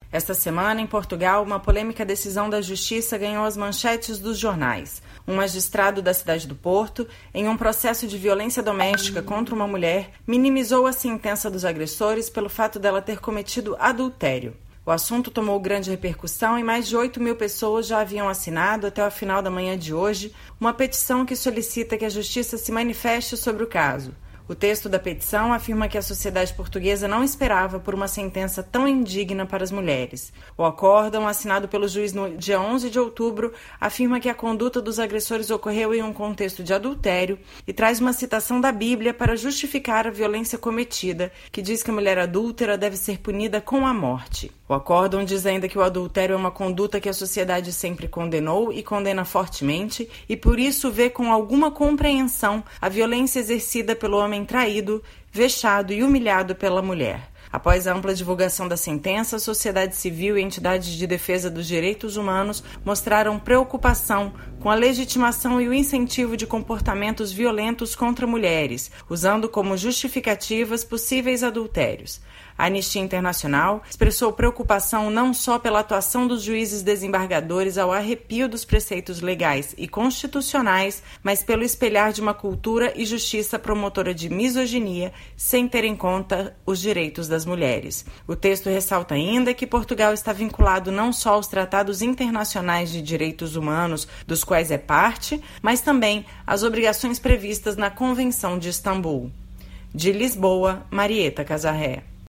Esta semana, em Portugal, uma polêmica decisão da Justiça ganhou as manchetes dos jornais. Um magistrado da cidade do Porto, em um processo de violência doméstica contra uma mulher, minimizou a sentença dos agressores pelo fato dela ter cometido adultério. O assunto tomou grande repercussão e mais de 8.000 pessoas já haviam assinado, até o final da manhã de hoje, uma petição que solicita que a Justiça se manifeste sobre o caso. O texto da petição afirma que a sociedade portuguesa não esperava por uma sentença tão indigna para as mulheres. O acórdão, assinado pelo juiz no dia 11 de outubro, afirma que a conduta dos agressores ocorreu em um contexto de adultério e traz uma citação da Bíblia para justificar a violência cometida, que diz que a mulher adúltera deve ser punida com a morte. O acórdão diz ainda que o adultério é uma conduta que a sociedade sempre condenou e condena fortemente e por isso vê com alguma compreensão a violência exercida pelo homem traído, vexado e humilhado pela mulher. Após a ampla divulgação da sentença, a sociedade civil e entidades de defesa dos direitos humanos mostraram preocupação com a legitimação e o incentivo de comportamentos violentos contra mulheres, usando como justificativas possíveis adultérios. A Anistia Internacional expressou preocupação não só pela atuação dos juízes desembargadores ao arrepio dos preceitos legais e constitucionais, mas pelo espelhar de uma cultura e justiça promotora de misoginia, sem ter em conta os direitos das mulheres. O texto ressalta ainda que Portugal está vinculado não só aos tratados internacionais de direitos humanos, dos quais é parte, mas também às obrigações previstas na Convenção de Istambul. De Lisboa, Marieta Casarré.